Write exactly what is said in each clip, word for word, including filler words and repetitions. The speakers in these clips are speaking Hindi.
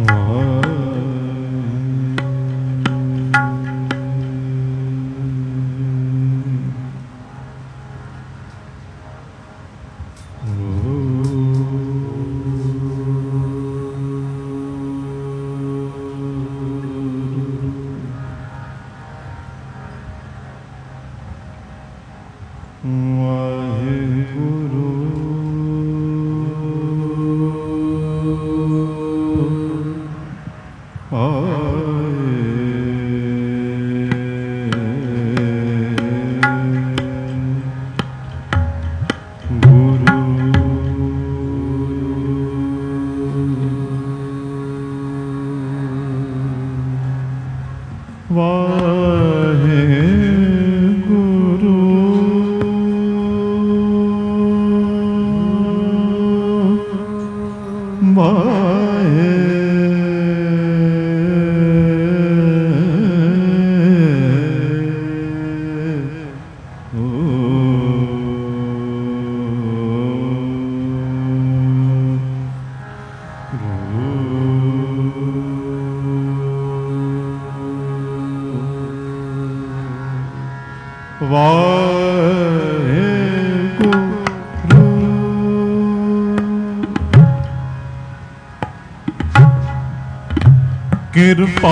कृपा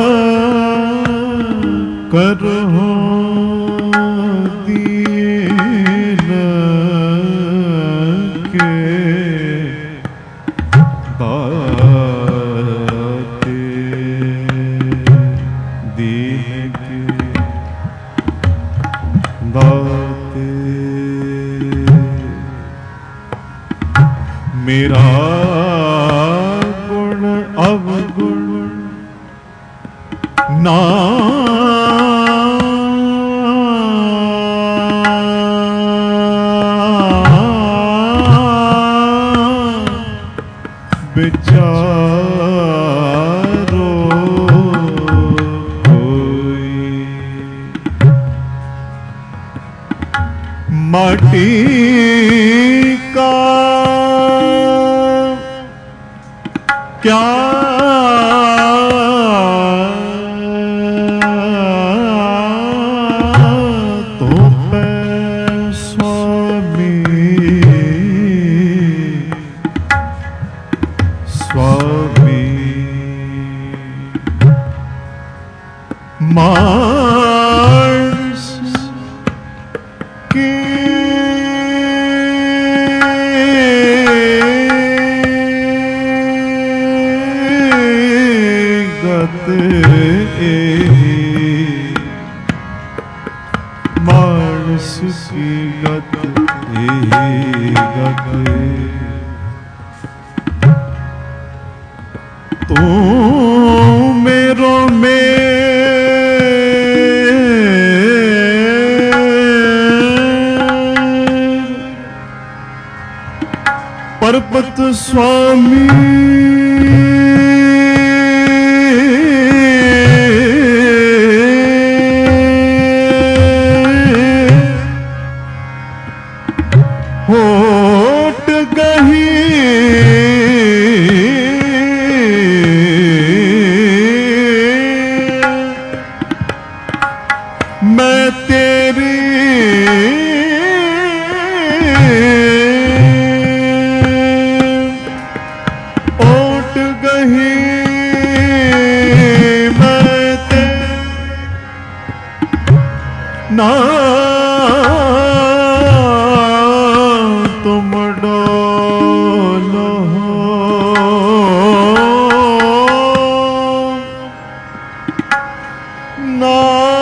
करो दीन के दाते, दीन के दाते। मेरा गुण अवगुण ना विचारो कोई, माटी का क्या मार्स की गत मार्स की गत गत तू मेरो में परपत स्वामी होट गही मैं तेरी ओट गही, मैं तेरी ना तुम डोलो ना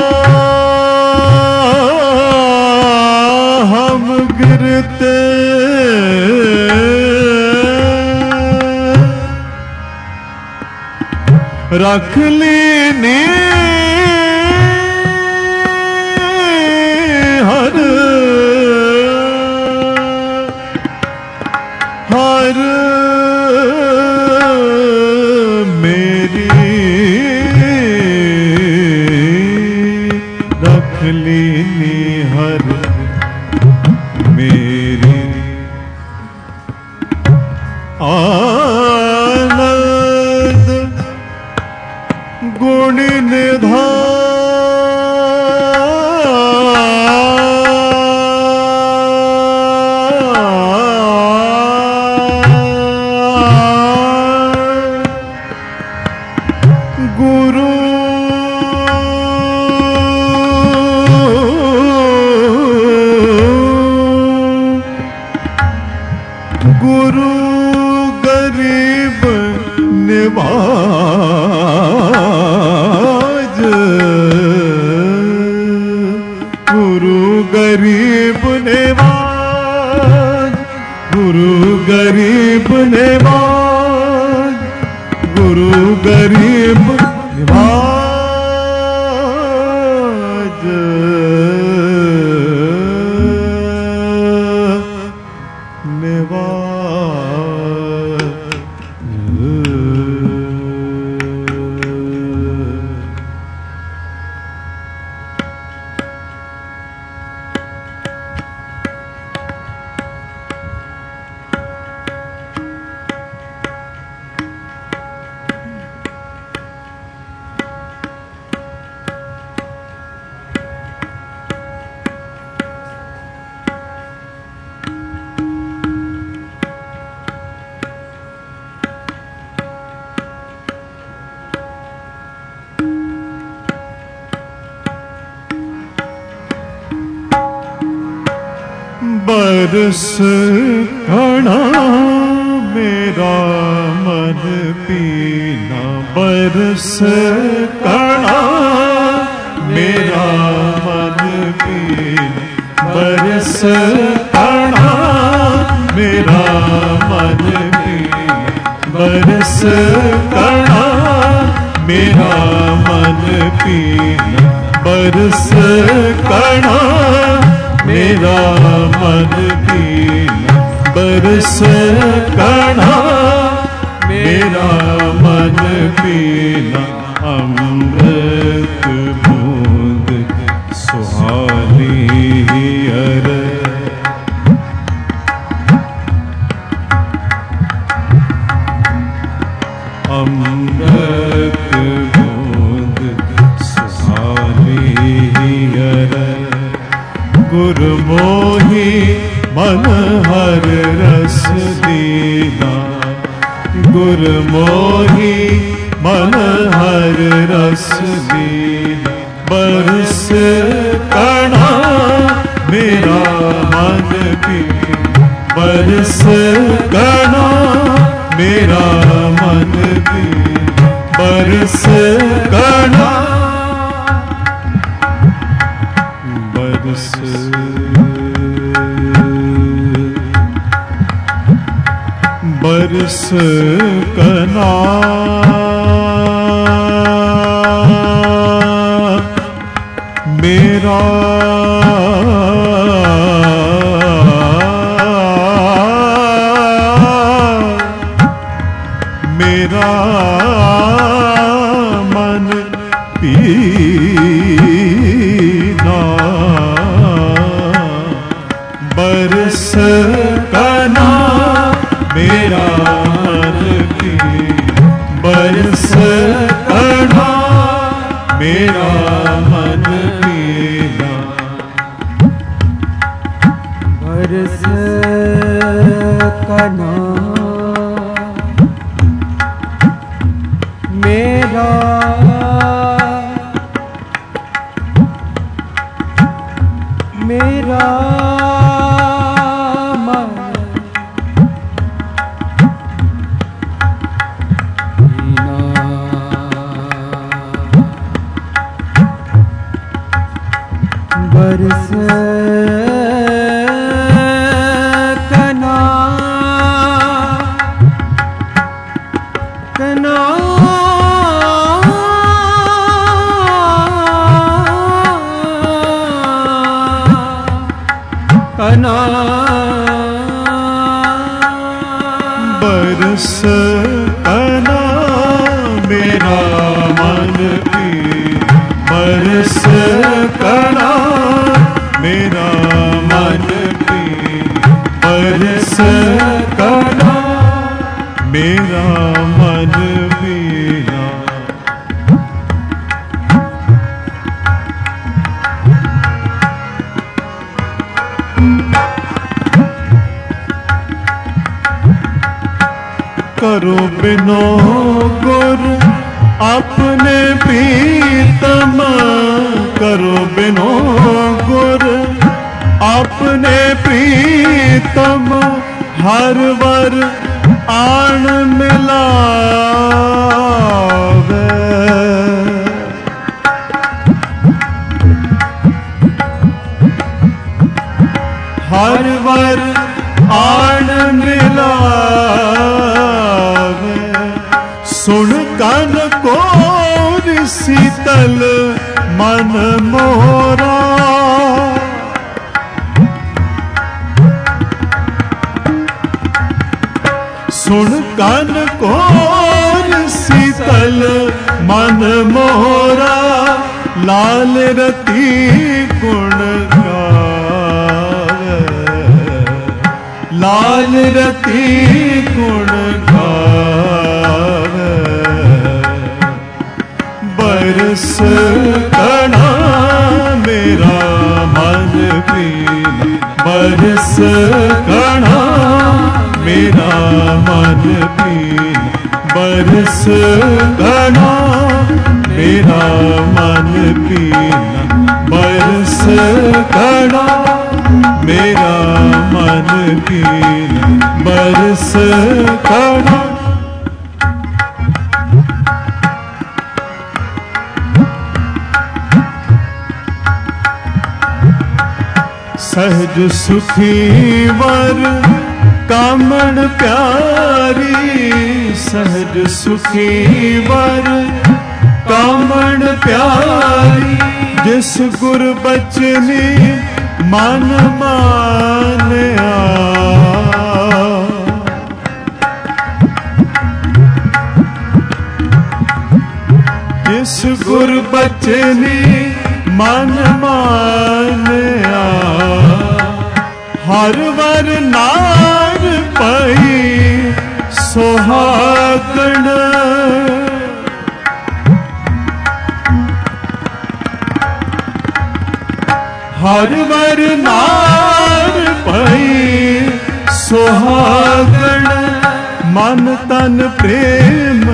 हम गिरते रख लेने हर हर मेरी रख लेनी हर मेरी आनंद गुरु गरीब निवाज, गुरु गरीब निवाज, गुरु गरीब निवाज, गुरु गरीब निवाज, निवाज। बरस कणा मेरा मन पीना, बरस कणा मेरा मन पीना, बरस कणा मेरा मन पीना, बरस कणा मेरा मन पीना, बरस कणा मेरा मन पीना, बरस कणा मेरा मन पीना, अमृत बूंद सुहानी अर, अमृत बूंद सुहानी अर, गुरमोही मन हर रस दीना, गुरमोही मन हर रस दीना, बरस कणा मेरा मन पीना, बरस कणा मेरा मन पीना, बरस कणा बरस बरस कणा मेरा मेरा मन पीना, बरस कणा मेरा मन पीना, बरस कणा मेरा मन पीना, बरस कणा मेरा मेरा मन पीना, बरस कणा कणा कणा बरस कणा मेरा मन पीना, बरस कणा मेरा मन पीना, बरस कणा मेरा मन पीना, करो बिनो गुर अपने प्रीतम, करो बिनो गुर अपने प्रीतम, हर वर आन मिलावे, हर वर आन मिलावे, सुन कन कोर शीतल मन मोरा, सुन कन कोर शीतल मन मोरा, लाल रति गुण गावे, लाल रति गुण गावे, बरस कणा मेरा मन पीना, बरस कणा मेरा मन पीना, बरस कणा मेरा मन पीना, बरस कणा मेरा मन पीना, बरस कणा। सहज सुखी वर कामण प्यारी, सहज सुखी वर कामण प्यारी, जिस गुर बचनी मन मानया, जिस गुर बचनी मन मानया, हर वर नार पई सुहागण, हर वर नार पई सुहागण, मन तन प्रेम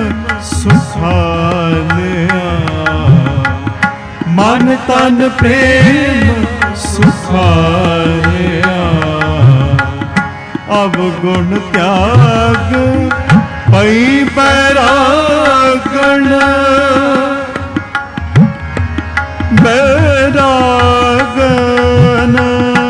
सुखालया, मन तन प्रेम सुखालया, अवगुण त्याग पई बैरागण, बैरागण,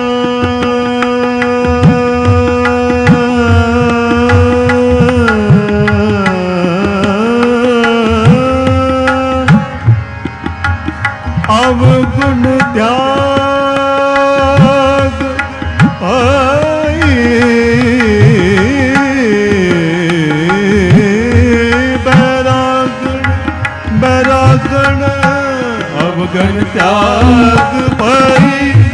अवगुण त्याग पई बैरागण, बैरागण, अवगुण त्याग पई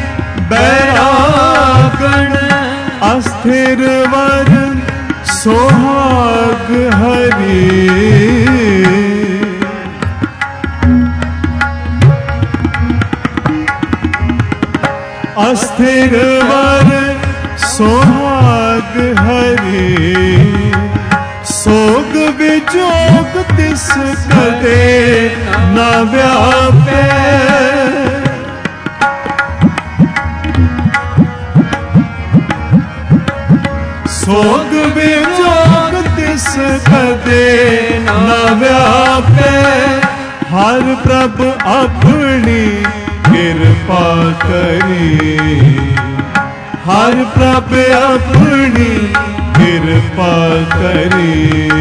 बैरागण, अस्थिर वर सोहाग हरि, अस्थिर वर सोहाग हरि, सोग विजोग तिस कदे न व्यापे, सोग विजोग तिस कदे न व्यापे, हर प्रभ अपनी कृपा करी, हर प्रभ अपनी कृपा करी,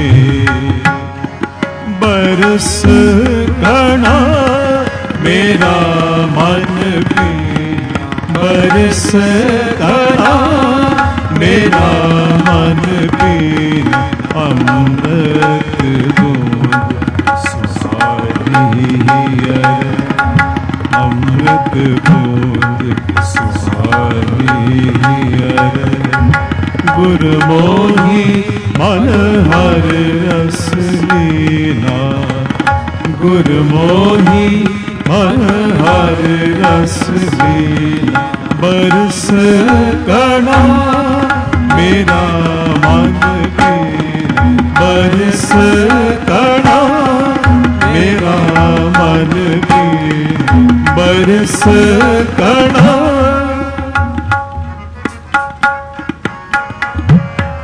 बरस कणा मेरा मन पीना, बरस कणा मेरा मन पीना, अमृत दूध सुहानी अमृत बूंद सुहानी गुर मोही मन हर रस लीना, गुर मोही मन हर रस लीना, बरस कणा मेरा मन पीना, बरस कणा मेरा मन पीना, बरस कणा।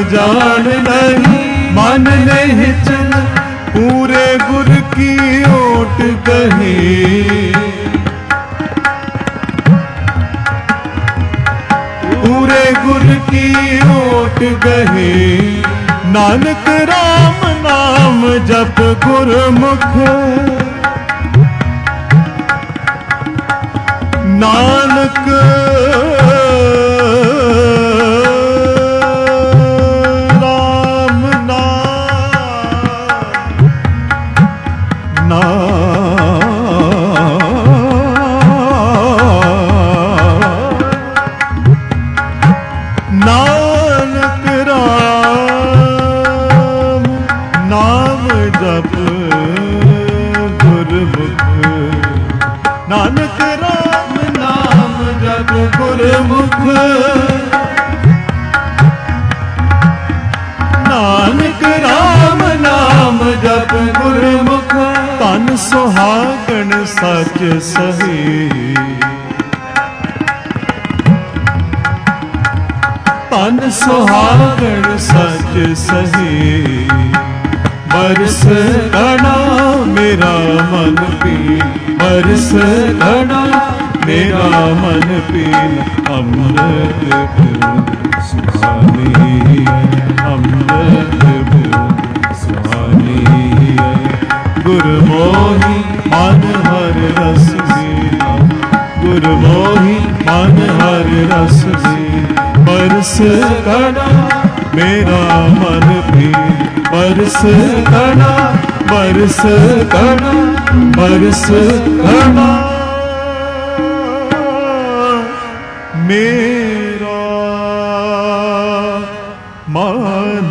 जान नहीं मन नहीं चल, पूरे गुर की ओट कही। पूरे गुर की ओट गहे, नानक राम नाम जप गुरमुख। नानक राम नाम नानक राम नाम जप गुरमुख। नानक राम नाम जप गुरमुख। नानक राम नाम जप गुरमुख। तन सुहागण सच सही, तन सुहागण सच सही। बरस गणा मेरा मन पीन, बरस गणा मेरा मन पीन। अमृत सुहानी अमृत सुहानी। गुरमोही मन हर रस बीना, गुरमोही मन हर रस बीना। बरस गणा मेरा मन पीन, बरस गणा बरस गणा बरस गणा मेरा मन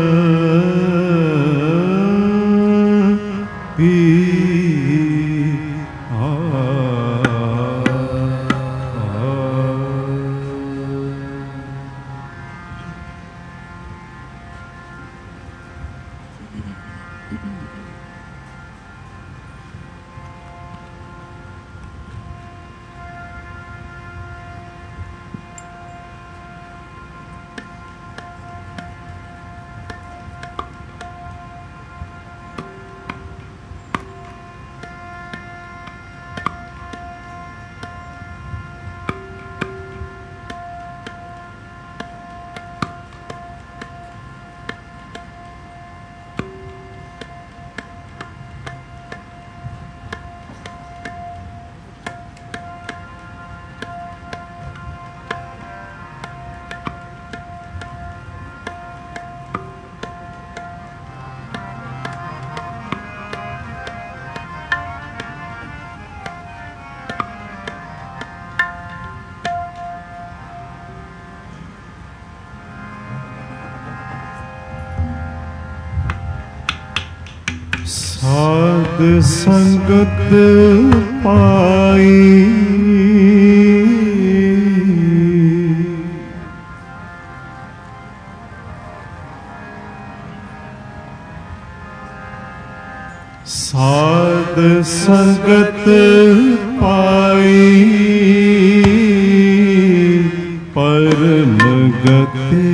साध संगत पाई, साध संगत पाई परम गति।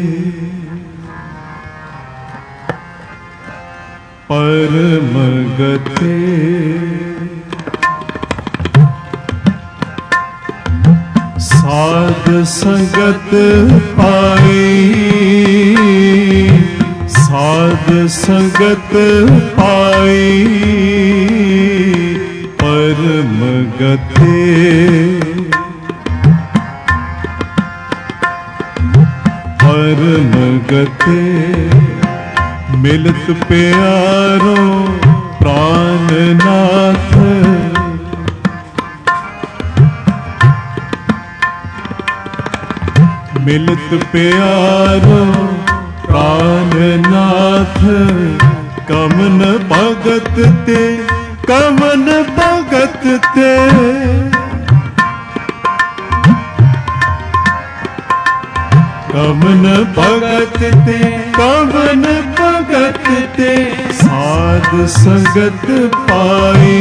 परम गति साध संगत पाई, साध संगत पाई परम गति। परम गति मिलत प्यारो प्राणनाथ। मिलत प्यारो प्राणनाथ। कमन भगत ते कमन भगत ते कमन भगत ते कमन भगत ते साध संगत पाई।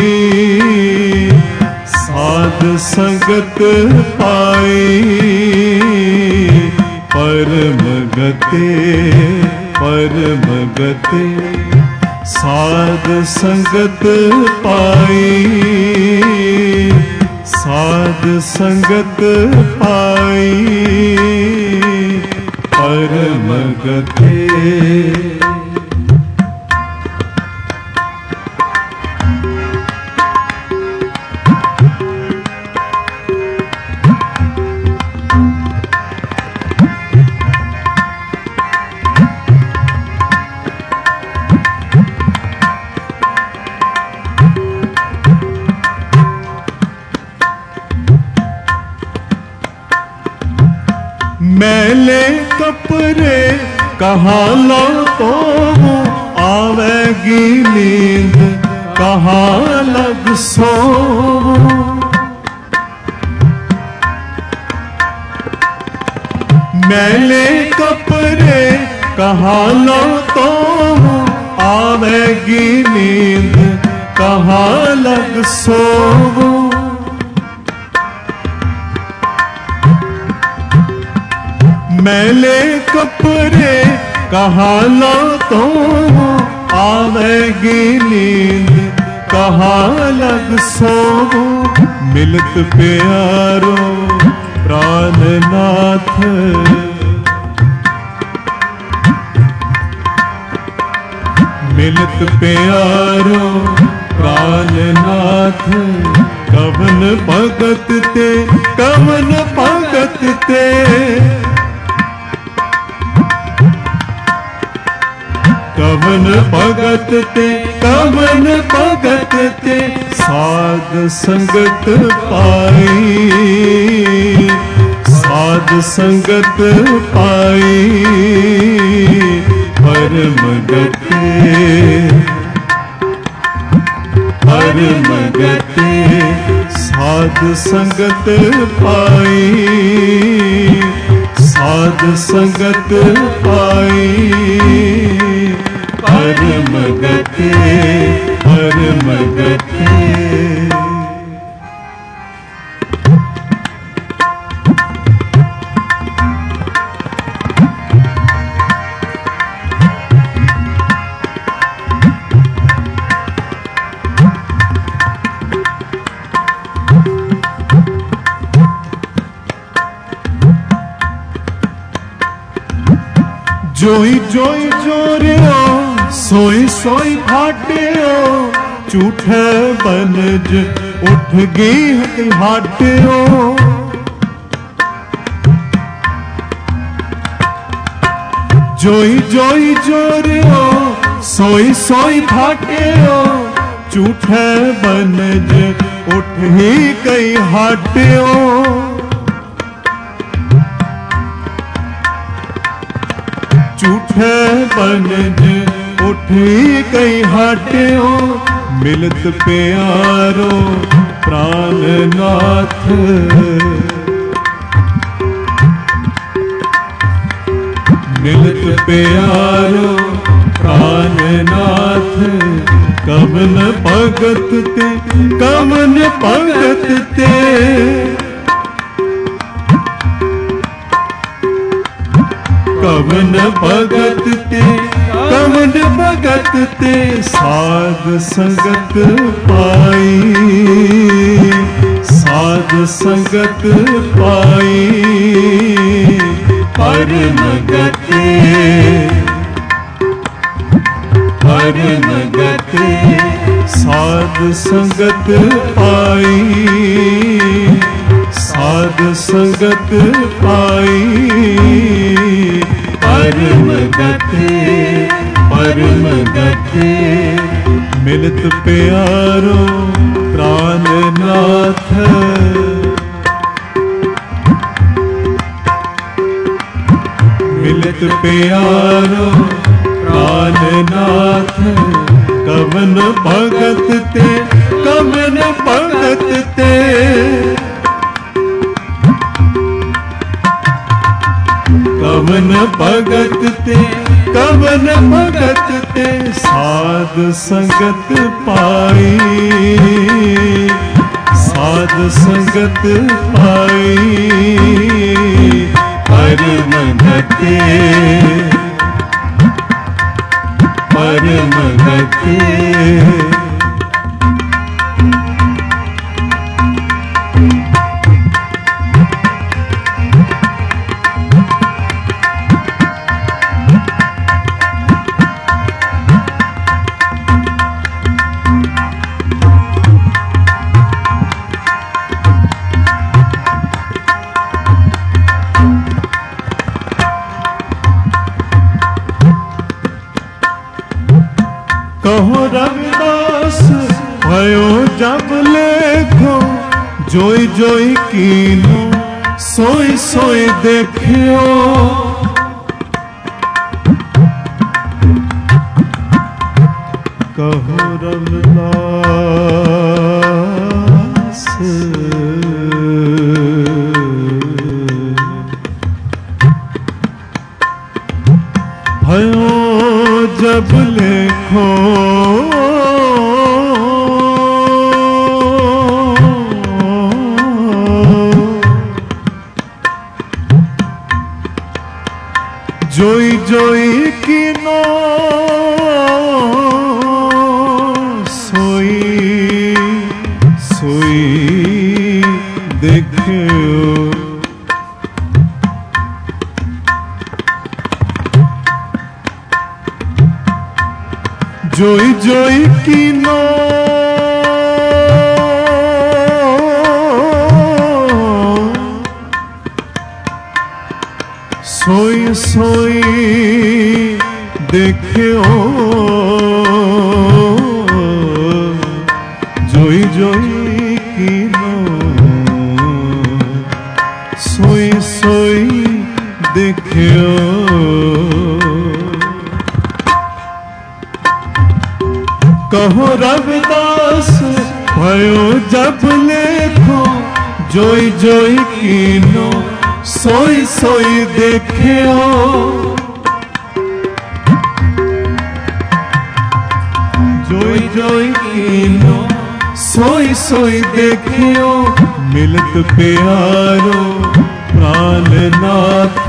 साध संगत पाई परम गते परम गते साध संगत पाई साध संगत पाई परम गते। मैले कपरे कहाँ लौटो आवेगी नींद कहाँ लग सो। मैले कपरे कहाँ लौटो आवेगी नींद कहाँ लग सो। मैले कपरे कहाँ लौटो आवेगी नींद कहाँ लग सो। मिलत प्यारो प्राणनाथ मिलत प्यारो प्राणनाथ कवन भगत ते कवन भगत ते कवन भगत ते कवन भगत ते साध संगत पाई साध संगत पाई परम गते परम गते साध संगत पाई साध संगत पाई परम गते परम गते। जोई जोई जोरियो सोई सोई फाटियो झूठे बनज उठ गई हाटियो। जोई जोई जोरियो सोई सोई फाटियो झूठे बनज उठ ही गई हाटियो। झूठे बनज उठी कई हाटियो मिलत प्यारो प्राणनाथ मिलत प्यारो प्राणनाथ कवन भगत ते कवन भगत ते कवन भगत ते कवन भगत ते साध संगत पाई साध संगत पाई परम गते परम गते साध संगत पाई साध संगत पाई परम गते परम गते मिलत प्यारो प्राणनाथ मिलत प्यारो प्राणनाथ कवन भगत ते कवन भगत ते कवन भगत ते कवन भगत ते साध संगत पाई साध संगत पाई परम गते परम गते कहो रविदास भयो जब लेखो जोई जोई कीनो सोई सोई देखियो कहो रविदास भयो जब लेखो जोई जोई कीनो सोई सोई देखियो जोई जोई कीनो सोई सोई देखियो जोई जोई कीनो सोई सोई देखियो कहो रविदास भयो जब लेखो जोई जोई कीनो सोई सोई देखियो जोई जोई कीनो सोई सोई देखियो मिलत प्यारो प्राणनाथ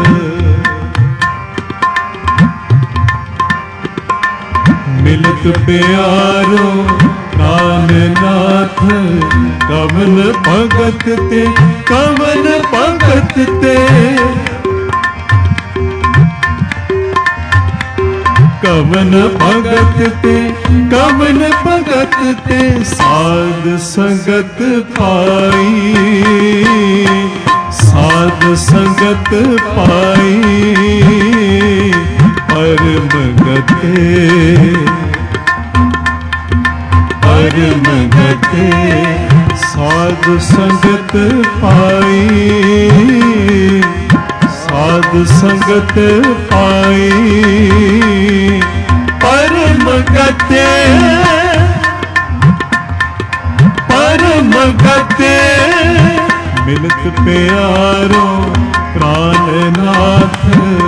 मिलत प्यारो प्राणनाथ कवन भगत ते कवन भगत ते कवन भगत ते कवन भगत ते साध संगत पाई साध संगत पाई परम गते परम गते साध संगत पाई साध संगत पाई परम गते परम गते मिलत प्यारो प्राणनाथ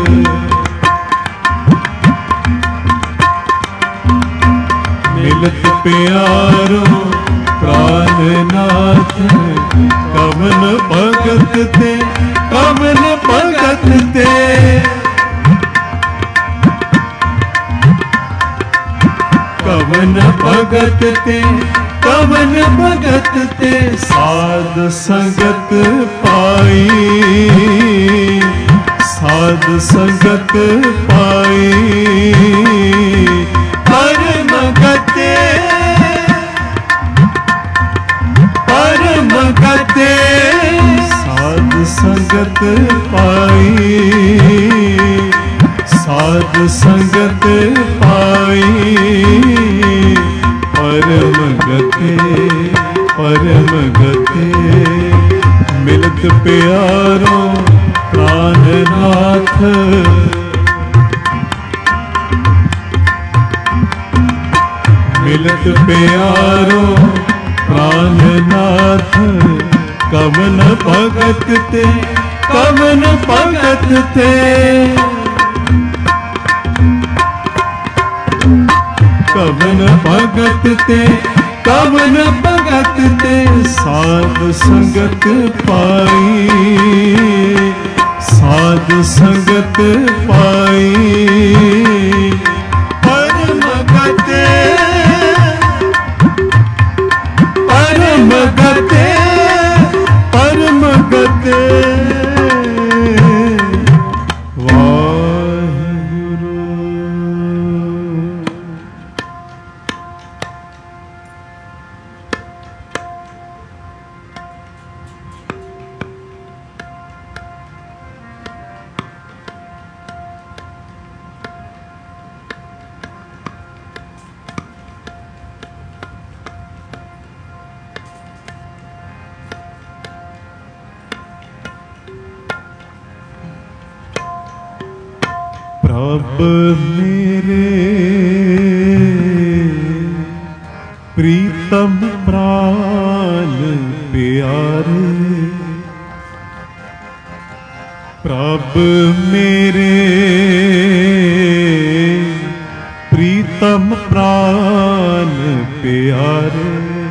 मिलत प्यारो प्राणनाथ कवन भगत ते कवन भगत ते कवन भगत ते कवन भगत ते साध संगत पाई साध संगत पाई परम गते परम गते साध संगत पाई साध संगत पाई परम गते परम गते मिलत प्यारो प्राणनाथ मिलत प्यारो प्राणनाथ कवन भगत ते कवन भगत ते कवन भगत ते कवन भगत ते साध संगत पाई साध संगत पाई परम गते परम गते परम गते वाहिगुरु। प्रभ मेरे प्रीतम प्राण प्यारे, प्रभ मेरे प्रीतम प्राण प्यारे।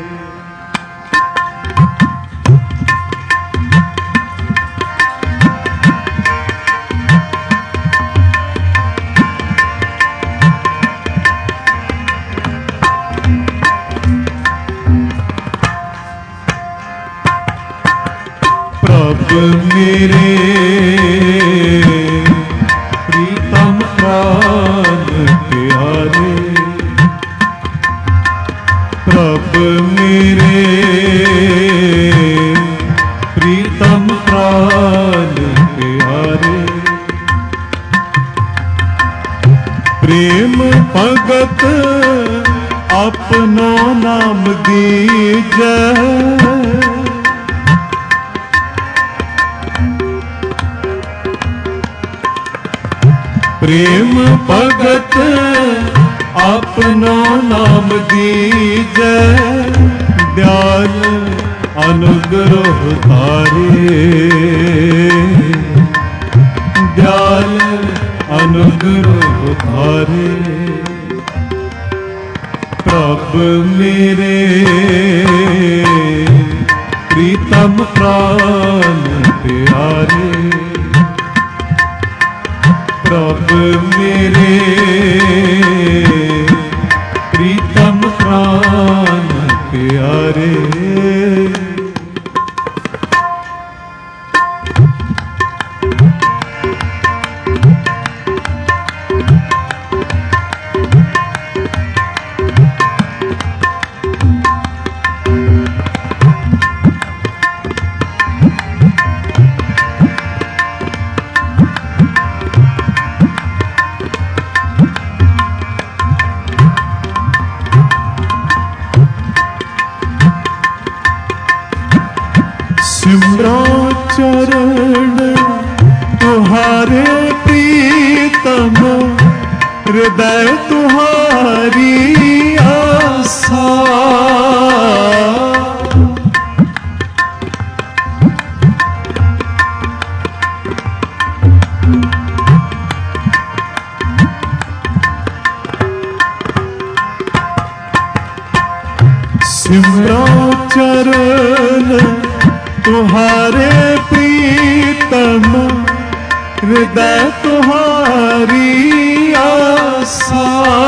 मेरे प्रीतम प्राण प्यारे, प्रभु मेरे प्रीतम प्राण प्यारे। प्रेम भगत अपनो नाम दीजै, प्रेम भगत अपनो नाम दीजै, दयाल अनुग्रह तारे, दयाल अनुग्रह तारे। प्रभु मेरे प्रीतम प्राण प्यारे, प्रभु मेरे प्रीतम प्राण प्यारे। सिमरो चरण तुहारे प्रीतम, हृदय तुहारी आसा। सिमरो चरण तुहारे प्रीतम, हृदय तुहारी आसा।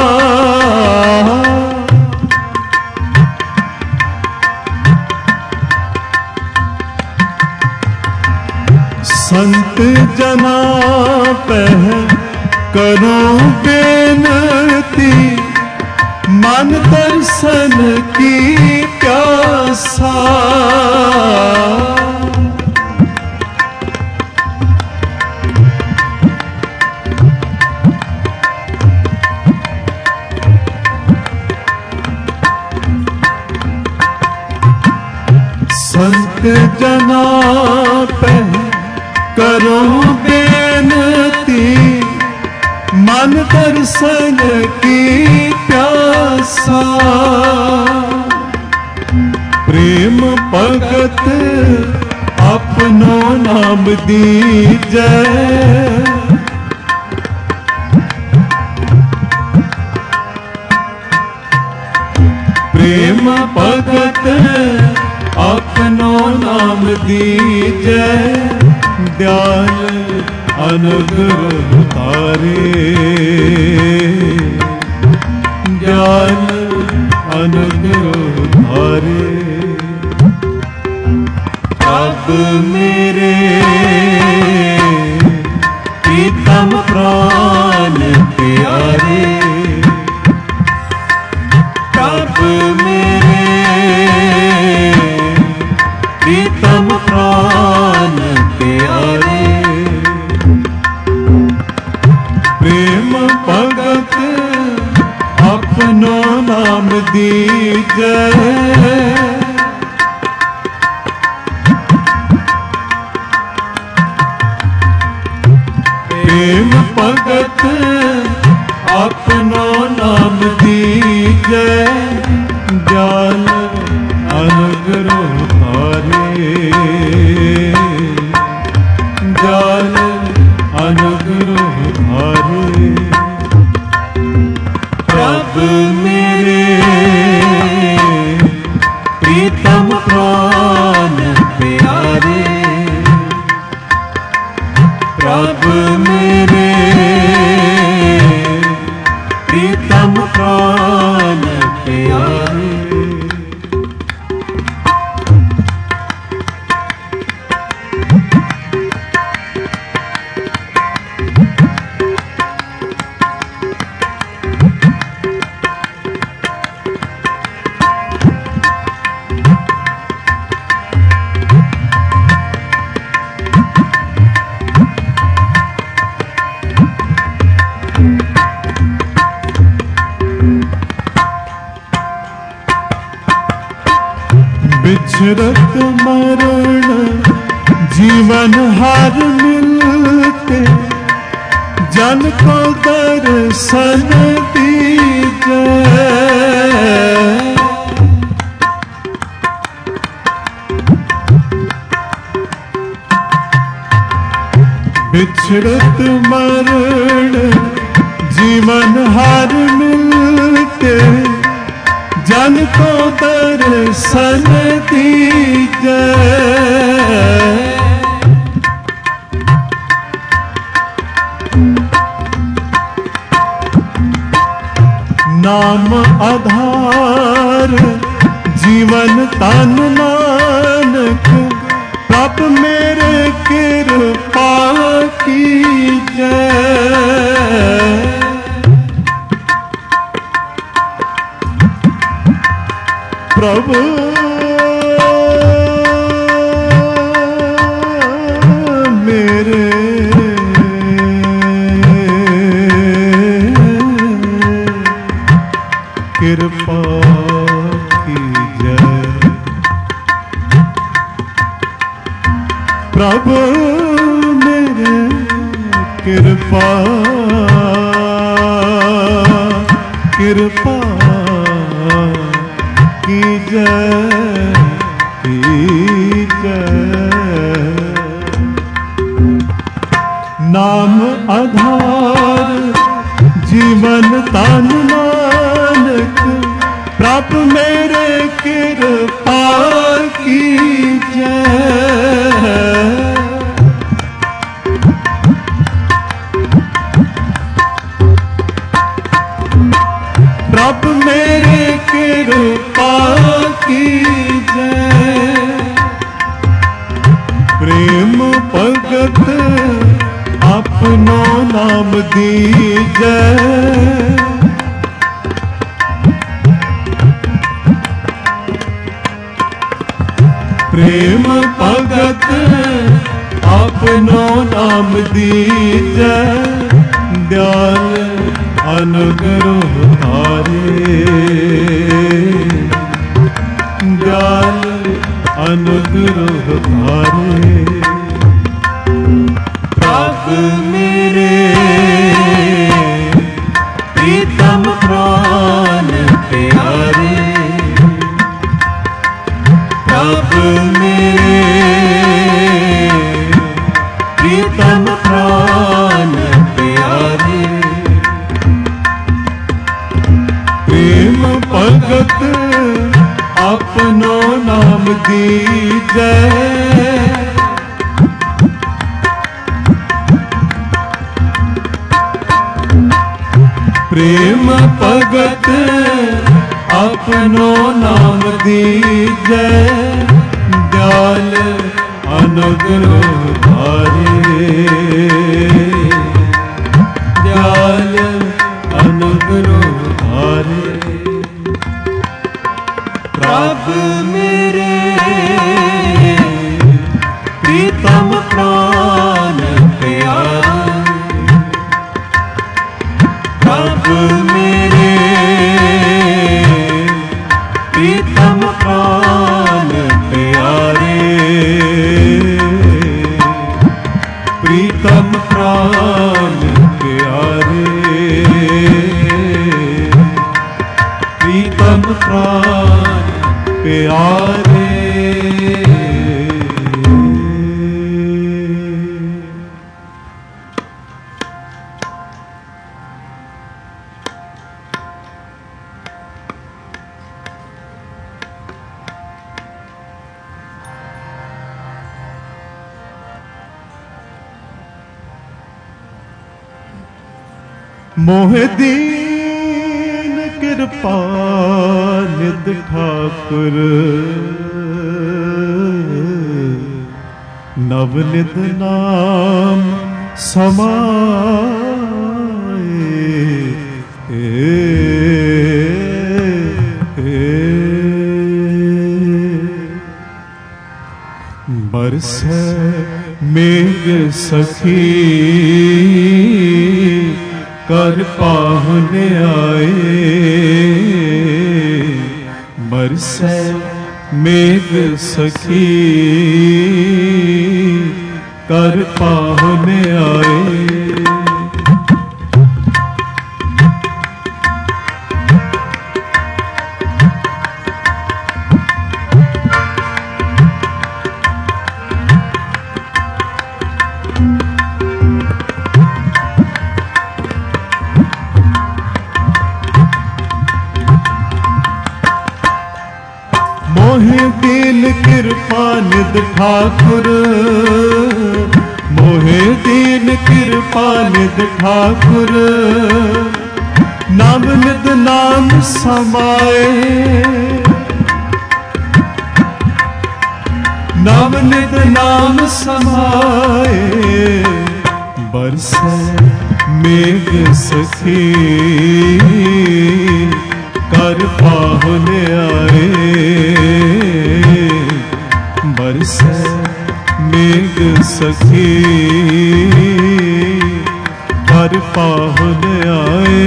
संत जना पह करो बेनती, मन दर्शन की प्यासा। संत जना पे करो बेनती, मन दर्शन की प्यासा। प्रेम भगत अपनो नाम दीजै, प्रेम भगत अपनो नाम दीजै, दयाल अनुग्रह तारे ज्ञान अनुग्रह तारे अब मेरे प्रीतम प्राण प्यारे अब मेरे प्रीतम प्राण प्यारे प्रेम भगत अपनो नाम दीजै प्रेम भगत अपनो नाम दीजै ज्ञान अनुग्रह तारे ज्ञान अनुग्रह तारे प्रभ मेरे प्रीतम प्राण प्यारे प्रभ मेरे प्रीतम प्राण प्यारे बिछरत मरण जीवन हार मिलते जन को दर्शन दीजै बिछरत मरण जीवन हार मिलते जन को दर्शन दीजै नाम आधार जीवन तन नानक प्रभ मेरे कृपा कीजै प्रभु मेरे कृपा कीजै प्रभु मेरे कृपा कृपा कीजै कीजै नाम आधार जीवन तन नानक प्रभ मेरे कृपा कीजै प्रभ मेरे कृपा कीजै प्रेम भगत अपनो नाम दीजै प्रेम भगत अपनो नाम दीजै दयाल अनुग्रह तारे दयाल अनुग्रह तारे प्रभ मेरे प्रीतम प्राण प्यारे प्रभ मेरे प्रीतम प्राण प्यारे प्रेम भगत अपनो नाम दीजै प्रेम भगत अपनो नाम दीजै, दयाल अनुग्रह धारे, दयाल अनुग्रह धारे। प्रभु मेरे प्रीतम प्राण प्यारे, प्रभु मेरे प्रीतम प्राण प्यारे, प्रीतम प्राण प्यारे, प्रीतम प्राण प्यारे। मोह दीन कृपा निध ठाकुर, नवनिध नाम समाए। बरसे मेघ सखी कर पाहुने आए, बरसे मेघ सखी कर पाहुने आए। मोहे दीन कृपा निध ठाकुर, मोहे दीन कृपा निध ठाकुर, नाम निध नाम समाए, नाम निध नाम समाए। बरसे मेघ सखी कर पाहुने आए, बरसे मेघ सखी कर पाहुने आए।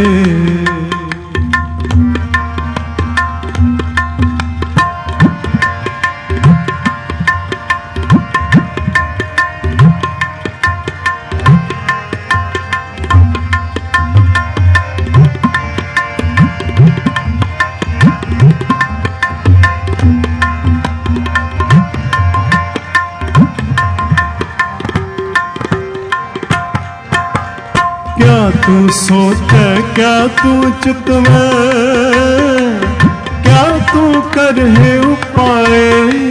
क्या तू सोचे क्या तू चित में, क्या तू करहे उपाय,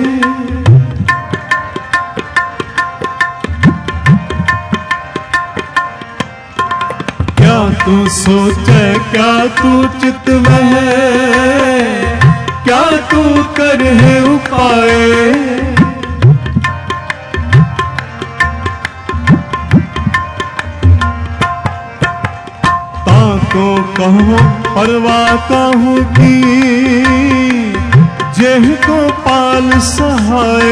क्या तू सोचे क्या तू चित में, क्या तू करहे उपाय। को कहूँ परवाह कहूँ की, जेह को पाल सहाय।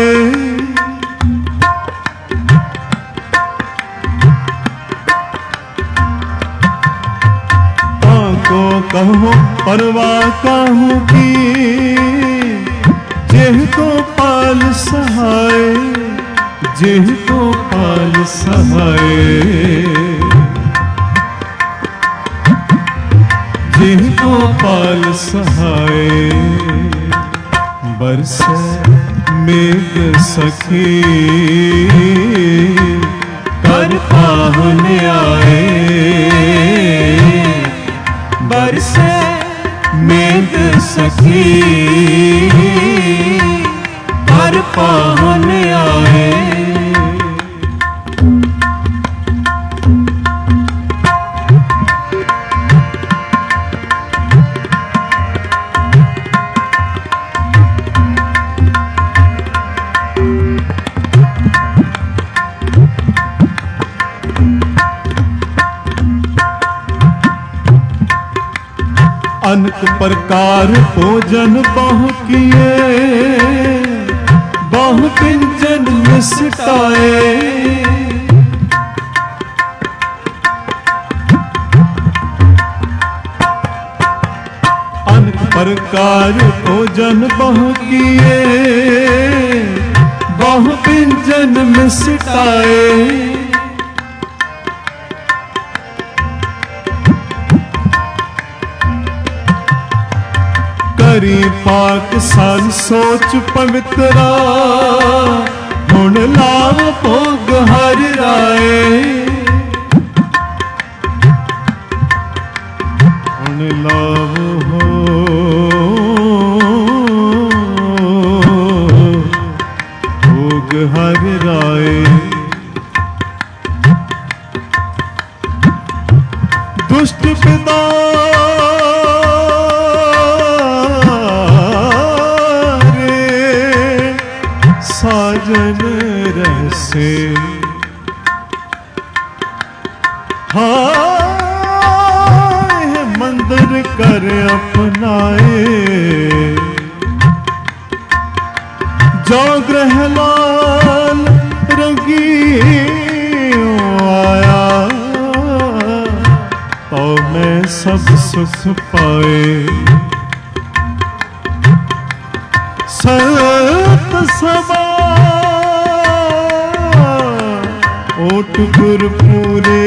को कहूँ परवाह कहूँ की, जेह को पाल सहाय, जेह को पाल सहाय, जिनको पाल सहाय। बरसे मेघ सखी कर पाहुने आए, बरसे मेघ सखी कर पाहुने आए। अनेक प्रकार भोजन बहु किए, बहु व्यंजन मिष्टाए। अनेक प्रकार भोजन बहु किए, बहु व्यंजन मिष्टाए। करी पाक सन सोच पवित्रा, हुण लाभ भोग हर राए। हुण लाभ हो भोग हर राए। दुष्ट पिता साजन रहसे, हाय मंदिर कर अपनाए। जो ग्रह लाल रंगी आया, तो मैं सब सुख पाए। सत सभा ओट गुर पूरे,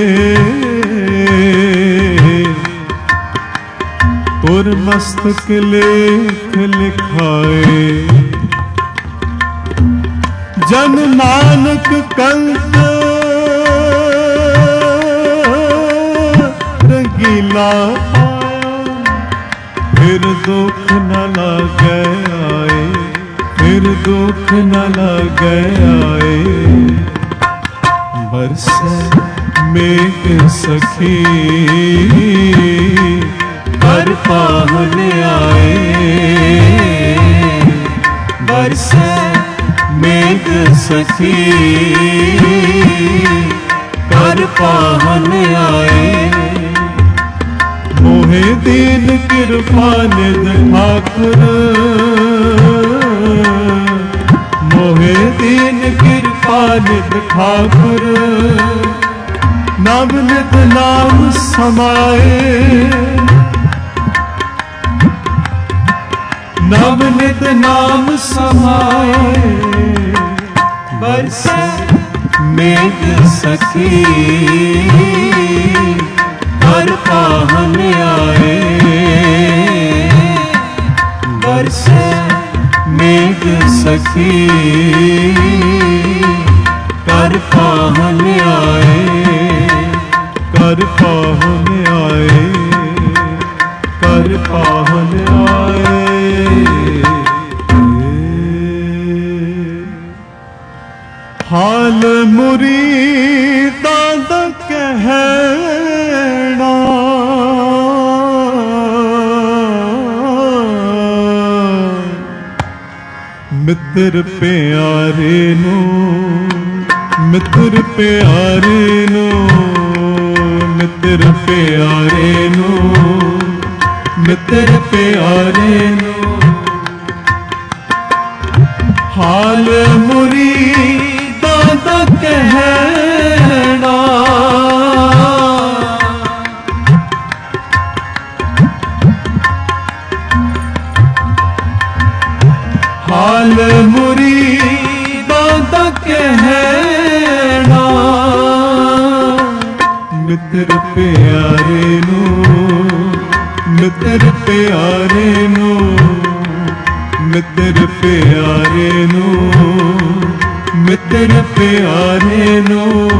तुर मस्तक लेख लिखाए। जन नानक कंत रंगीला पाया, फिर दुख न लागे आए, फिर दुख न लागे आए। बरसे मेघ सखी कर पाहुन आए। बरसे मेघ सखी कर पाहुन आए। मोहे दीन कृपा निध ठाकुर, मोहे दीन कृपा निध ठाकुर। नव निध नाम समाए, नव निध नाम समाए। बरसे मेघ सखी कर पाहुन आए। बरसे मेघ सखी कर पाहुन आए, कर पाहुन आए, कर पाहुन आए। हाल मुरीदा दा कहना, मित्र प्यारे नो, मित्र प्यारे नो, मित्र प्यारे नो, मित्र प्यारे नो। हाल मुरीदा दा कहना, हाल मुरीदा दा कहना। मित्र प्यारे नो, मित्र प्यारे नो, मित्र प्यारे नो, मित्र प्यारे नो।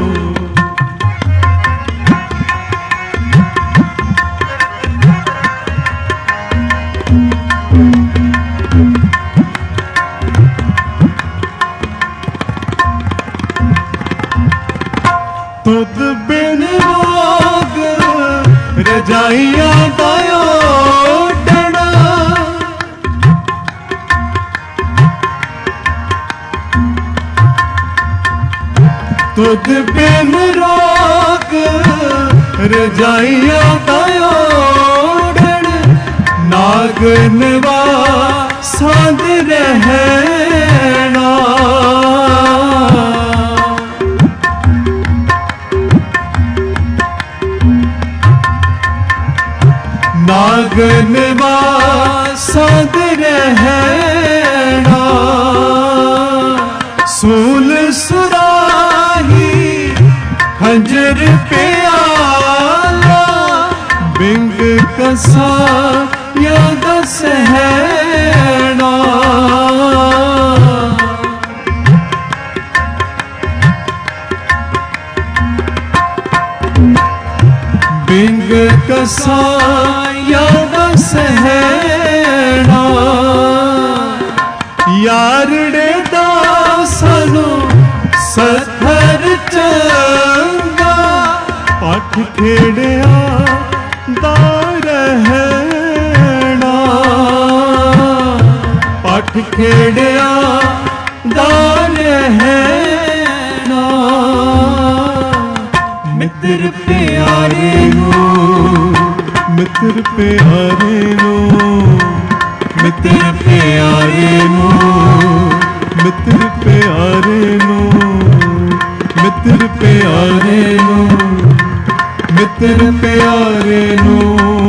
तुद बिन रोग रजाइया दायो डना, तुद बिन रोग रजाइया दायो डन। ਨਾਗਨਵਾ ਸਾਧ ਰਹਿਣਾ ਨਾਗਨਵਾ ਸਾਧ ਰਹਿਣਾ ਸੂਲ ਸੁਰਾਹੀ ਖੰਜਰ ਪਿਆਲਾ ਬਿੰਗ ਕਸਾ ਯਾਦ ਸਹਿਣਾ ਬਿੰਗ ਕਸਾ ਯਾਦ ਸਹਿਣਾ ਯਾਰੜੇ ਦਾ ਸਾਨੂੰ ਸਥਰ ਚੰਗਾ ਪੱਠ ਖੇੜਿਆ ਦਾ ਰਹਿਣਾ ਪੱਠ ਖੇੜਿਆ ਦਾ ਰਹਿਣਾ ਮਿੱਤਰ ਪਿਆਰੇ ਨੂੰ ਮਿੱਤਰ ਪਿਆਰੇ ਨੂੰ ਮਿੱਤਰ ਪਿਆਰੇ ਨੂੰ ਮਿੱਤਰ ਪਿਆਰੇ ਨੂੰ ਮਿੱਤਰ ਪਿਆਰੇ ਨੂੰ ਮਿੱਤਰ ਪਿਆਰੇ ਨੂੰ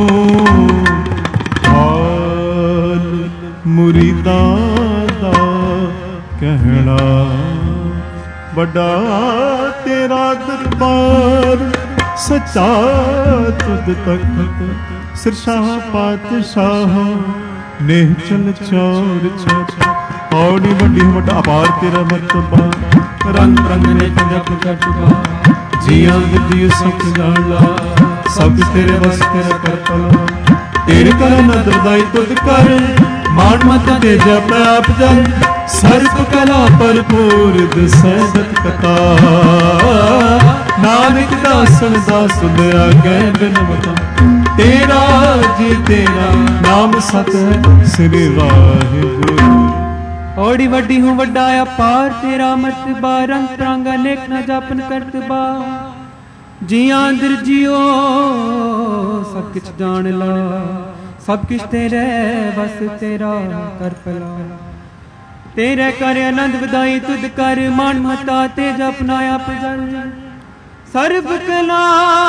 ਹਾਲ ਮੁਰੀਦਾਂ ਦਾ ਕਹਿਣਾ ਵੱਡਾ ਤੇਰਾ ਦਰਬਾਰ ਸੱਚਾ ਤੁਧ ਤਖਤ ਸਿਰਸ਼ਾਹ ਪਾਤਸ਼ਾਹ ਨੇਹ ਚਲ ਚੌਰ ਚੌਰ ਔੜੀ ਵੱਡੀ ਵੱਡਾ ਅਪਾਰ ਤੇਰਾ ਮਰਤਬਾ ਰੰਗ ਰੰਗ ਨੇ ਜਪ ਕਟਵਾ ਜੀਆਂ ਦੇ ਜੀਉ ਸੁਖ ਜਾਣਾ ਸਭ ਤੇਰੇ ਵਸ ਤੇਰਾ ਕਰਤਲਾ ਤੇਰੇ ਕਰ ਨਦਰਦਾਈ ਤੁਧ ਕਰ ਮਾਣ ਮਤ ਤੇ ਜਪ ਆਪ ਜਨ ਸਰਬ ਕਲਾ ਭਰਪੂਰ ਦਿਸੈ ਸਤ ਕਥਾ ਨਾਨਕ ਦਾਸਨ ਦਾਸ ਲਿਆ ਗੈ ਬਿਨਵਤਾ ਤੇਰਾ ਜੀ ਤੇਰਾ ਨਾਮ ਸਤ ਹੈ ਸ੍ਰੀ ਵਾਹਿਗੁਰੂ ਔੜੀ ਵੱਡੀ ਹੂੰ ਵੱਡਾ ਅਪਾਰ ਤੇਰਾ ਮਰਤਬਾ ਰੰਗ ਰੰਗ ਅਨੇਕ ਨਾ ਜਾਪਨ ਕਰਤਬਾ ਜੀਆਂ ਅੰਦਰ ਜਿਉ ਸਭ ਕਿਛ ਜਾਣ ਲਾ ਸਭ ਕਿਛ ਤੇਰੇ ਵਸ ਤੇਰਾ ਕਰ ਭਲਾ ਤੇਰੇ ਕਰ ਆਨੰਦ ਵਧਾਈ ਤੁਧ ਕਰ ਮਾਨ ਮਤਾ ਤੇ ਜਪਨਾ ਆਪ ਜਲ ਸਰਬ ਕਲਾ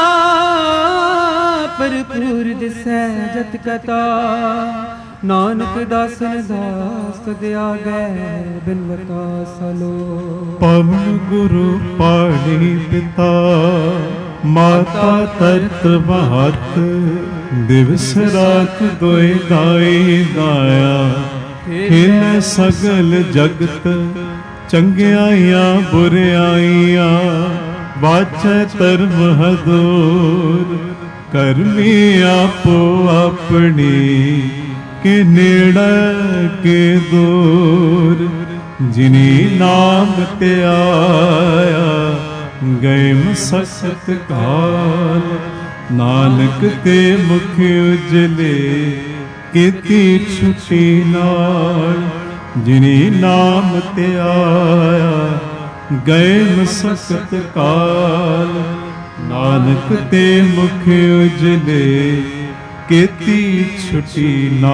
ਭਰਪੂਰ ਦਿਸੈ ਜਤ ਕਤਾ ਨਾਨਕ ਦਾਸਨ ਦਾਸ ਦਿਆ ਗੈ ਬਿਨਵਤਾ ਸਲੋ ਪਵਨ ਗੁਰੂ ਪਾਣੀ ਪਿਤਾ ਮਾਤਾ ਤਰਤ ਬਹਤ ਦਿਵਸ ਰਾਤ ਦੋਇ ਦਾਈ ਦਾਇਆ ਖੇਲ ਸਗਲ ਜਗਤ ਚੰਗਿਆਈਆਂ ਬੁਰਿਆਈਆਂ ਵਾਚੈ ਧਰਮ ਹਦੂਰ ਕਰਮੀ ਆਪੋ ਆਪਣੀ ਕੇ ਨੇੜੇ ਕੇ ਦੂਰ ਜਿਨੀ ਨਾਮ ਤੇ ਆਇਆ ਗਏ ਮਸਕਤ ਕਾਲ ਨਾਨਕ ਤੇ ਮੁਖ ਉਜਲੇ ਕੀਤੀ ਛੁਟੀ ਨਾਲ ਜਿਨੀ ਨਾਮ ਤੇ ਆਇਆ ਗਏ ਮਸਕਤ ਕਾਲ ਨਾਨਕ ਤੇ ਮੁਖ ਉਜਲੇ ਕੀਤੀ ਛੁਟੀ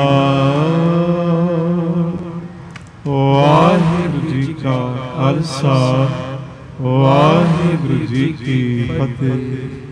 ਨਾਲ ਵਾਹਿਗੁਰੂ ਜੀ ਕਾ ਖਾਲਸਾ ਵਾਹਿਗੁਰੂ ਜੀ ਕੀ ਫਤਿਹ।